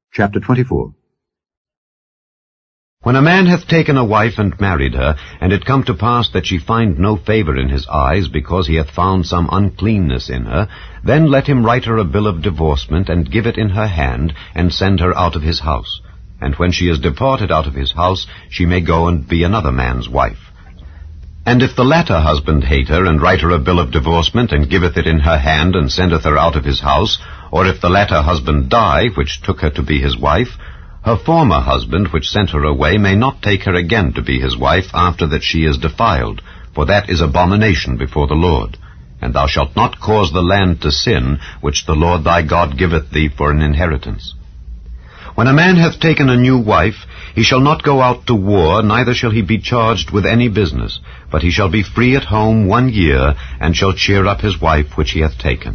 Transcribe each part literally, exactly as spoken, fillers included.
Chapter twenty-four. When a man hath taken a wife and married her, and it come to pass that she find no favor in his eyes, because he hath found some uncleanness in her, then let him write her a bill of divorcement, and give it in her hand, and send her out of his house. And when she is departed out of his house, she may go and be another man's wife. And if the latter husband hate her, and write her a bill of divorcement, and giveth it in her hand, and sendeth her out of his house, or if the latter husband die, which took her to be his wife, her former husband, which sent her away, may not take her again to be his wife, after that she is defiled, for that is abomination before the Lord. And thou shalt not cause the land to sin, which the Lord thy God giveth thee for an inheritance. When a man hath taken a new wife, he shall not go out to war, neither shall he be charged with any business, but he shall be free at home one year, and shall cheer up his wife which he hath taken.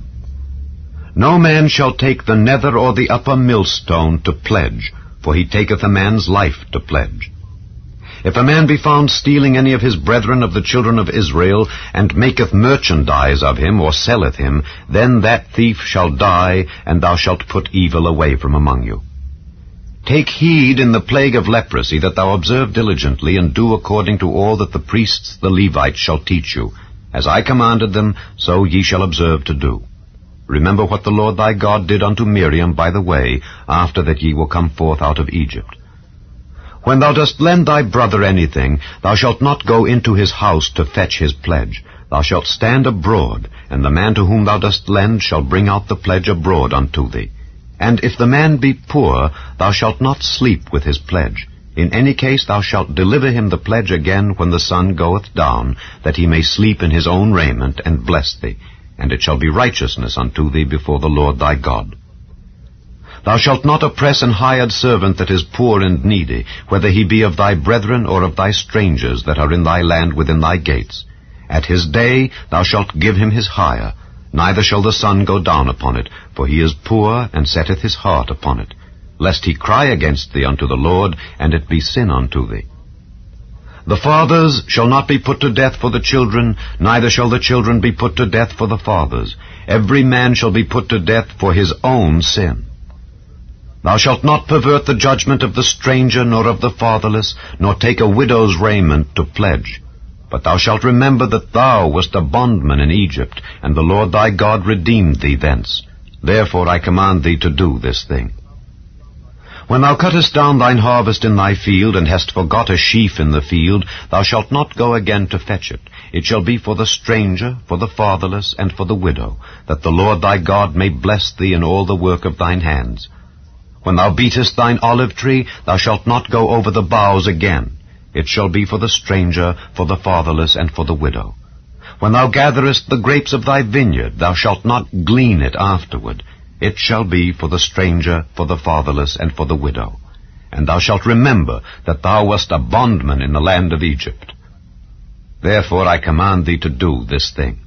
No man shall take the nether or the upper millstone to pledge, for he taketh a man's life to pledge. If a man be found stealing any of his brethren of the children of Israel, and maketh merchandise of him, or selleth him, then that thief shall die, and thou shalt put evil away from among you. Take heed in the plague of leprosy, that thou observe diligently, and do according to all that the priests the Levites shall teach you. As I commanded them, so ye shall observe to do. Remember what the Lord thy God did unto Miriam by the way, after that ye were come forth out of Egypt. When thou dost lend thy brother anything, thou shalt not go into his house to fetch his pledge. Thou shalt stand abroad, and the man to whom thou dost lend shall bring out the pledge abroad unto thee. And if the man be poor, thou shalt not sleep with his pledge. In any case thou shalt deliver him the pledge again when the sun goeth down, that he may sleep in his own raiment, and bless thee. And it shall be righteousness unto thee before the Lord thy God. Thou shalt not oppress an hired servant that is poor and needy, whether he be of thy brethren or of thy strangers that are in thy land within thy gates. At his day thou shalt give him his hire, neither shall the sun go down upon it, for he is poor, and setteth his heart upon it, lest he cry against thee unto the Lord, and it be sin unto thee. The fathers shall not be put to death for the children, neither shall the children be put to death for the fathers. Every man shall be put to death for his own sin. Thou shalt not pervert the judgment of the stranger, nor of the fatherless, nor take a widow's raiment to pledge. But thou shalt remember that thou wast a bondman in Egypt, and the Lord thy God redeemed thee thence. Therefore I command thee to do this thing. When thou cuttest down thine harvest in thy field, and hast forgot a sheaf in the field, thou shalt not go again to fetch it. It shall be for the stranger, for the fatherless, and for the widow, that the Lord thy God may bless thee in all the work of thine hands. When thou beatest thine olive tree, thou shalt not go over the boughs again. It shall be for the stranger, for the fatherless, and for the widow. When thou gatherest the grapes of thy vineyard, thou shalt not glean it afterward. It shall be for the stranger, for the fatherless, and for the widow. And thou shalt remember that thou wast a bondman in the land of Egypt. Therefore I command thee to do this thing.